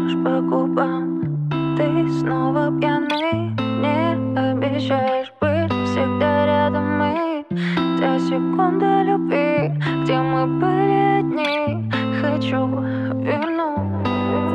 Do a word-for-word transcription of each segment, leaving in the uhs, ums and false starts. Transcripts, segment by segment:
скажешь по губам. Ты снова пьяный, не обещаешь быть всегда рядом. И та секунда любви, где мы были одни, хочу вернуть.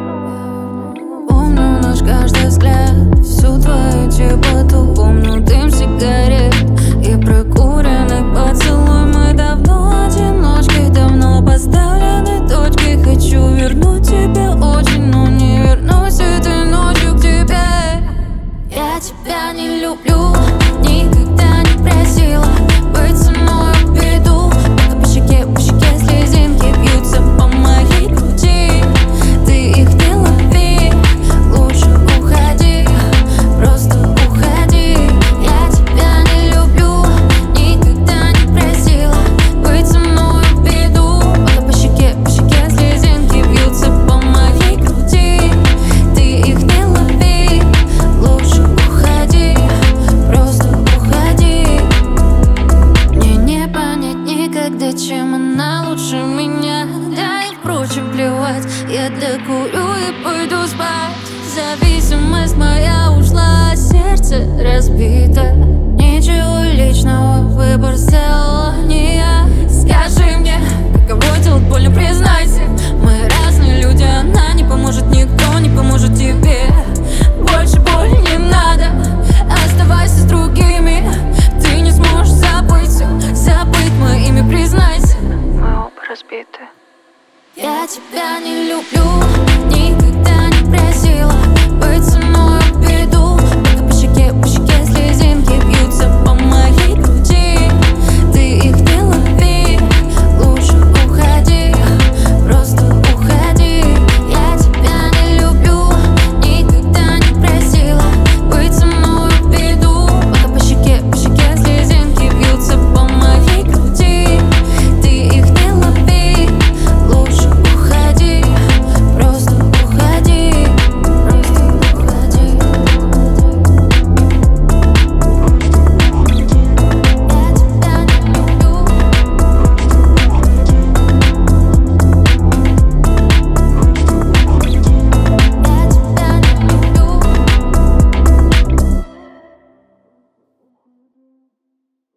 Помню наш каждый взгляд, всю твою теплоту. Помню дым сигарет и прокуренный поцелуй. Мы давно одиночки, давно поставлены точки. Хочу вернуть тебя очень, но не вернусь этой ночью к тебе. Я тебя не люблю, никогда не просила быть со мной в беду. По щеке, по щеке слезинки бьются по моей груди. Ты их не лови, лучше уходи, просто уходи. Я тебя не люблю, никогда не просила быть со мной в беду. По щеке, по щеке слезинки бьются по моей груди. Ты их не лови, лучше уходи, просто уходи. Мне не понять никогда, чем она лучше меня. Да и впрочем плевать, я докурю и пойду спать. Зависимость моя ушла, сердце разбито. Ничего личного, выбор сделала не я. Скажи мне, каково делать больно, признайся.